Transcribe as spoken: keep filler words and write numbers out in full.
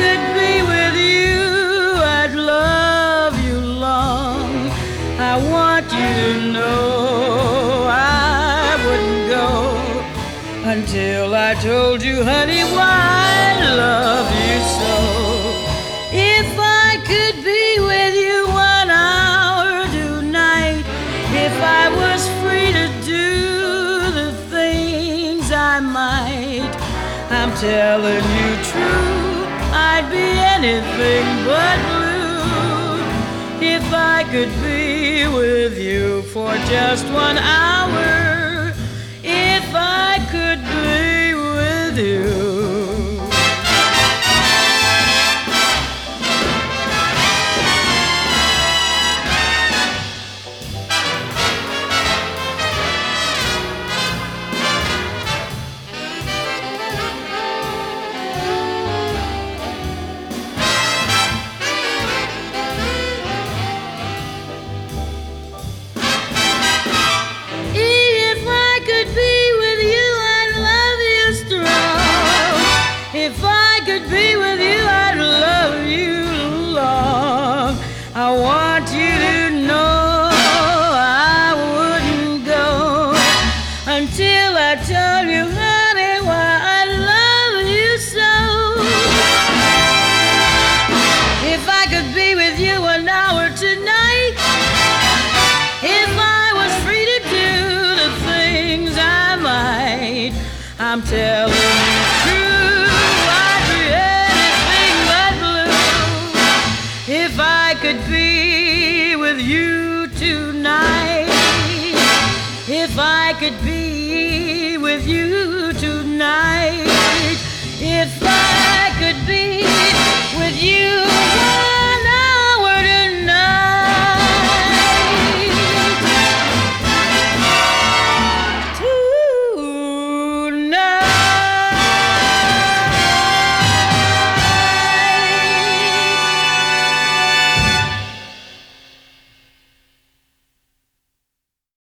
could be with you, I'd love you long. I want you to know I wouldn't go until I told you, honey, why I love you so. If I could be with you one hour tonight, if I was free to do the things I might, I'm telling you true, I'd be anything but blue if I could be with you for just one hour. If I could be with you. If I could be with you, I'd love you long. I want you to know I wouldn't go until I tell you, honey, why I love you so. If I could be with you an hour tonight, if I was free to do the things I might, I'm telling you true, if I could be with you tonight, if I could be with you